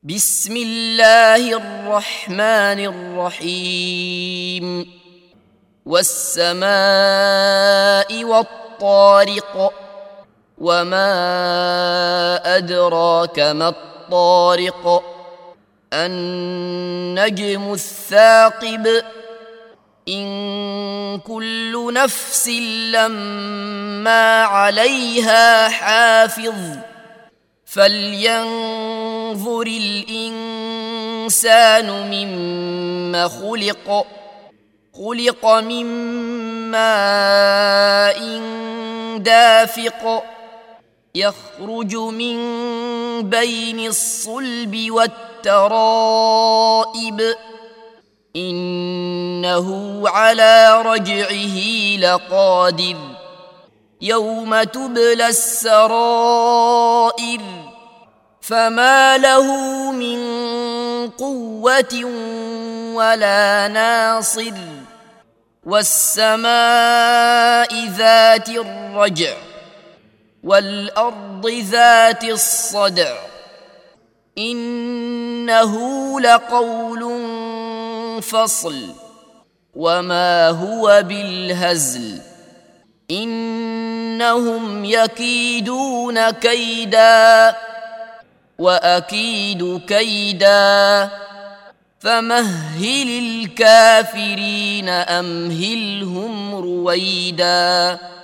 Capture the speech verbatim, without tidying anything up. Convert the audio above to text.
بسم الله الرحمن الرحيم والسماء والطارق وما أدراك ما الطارق النجم الثاقب إن كل نفس لما عليها حافظ فلينظر الإنسان مما خلق خلق من ماء دافق يخرج من بين الصلب والترائب إنه على رجعه لقادر يوم تبلى السرائر فما له من قوة ولا ناصر والسماء ذات الرجع والأرض ذات الصدع إنه لقول فصل وما هو بالهزل إنهم يكيدون كيدا وأكيد كيدا فمهل الكافرين أمهلهم رويدا.